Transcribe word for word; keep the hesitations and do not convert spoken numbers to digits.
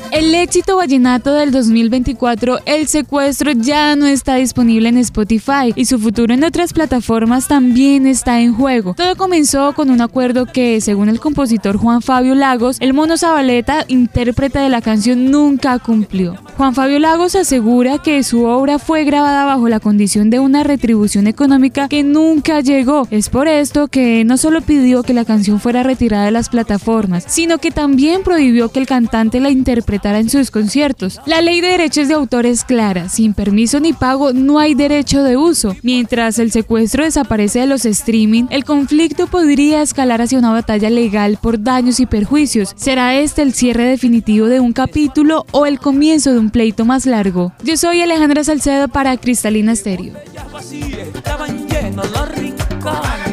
El éxito vallenato del dos mil veinticuatro, El Secuestro, ya no está disponible en Spotify y su futuro en otras plataformas también está en juego. Todo comenzó con un acuerdo que, según el compositor Juan Fabio Lagos, el Mono Zabaleta, intérprete de la canción, nunca cumplió. Juan Fabio Lagos asegura que su obra fue grabada bajo la condición de una retribución económica que nunca llegó. Es por esto que no solo pidió que la canción fuera retirada de las plataformas, sino que también prohibió que el cantante la interpretara en sus conciertos. La ley de derechos de autor es clara: sin permiso ni pago no hay derecho de uso. Mientras El Secuestro desaparece de los streaming, el conflicto podría escalar hacia una batalla legal por daños y perjuicios. ¿Será este el cierre definitivo de un capítulo o el comienzo de un pleito más largo? Yo soy Alejandra Salcedo para Cristalina Stereo.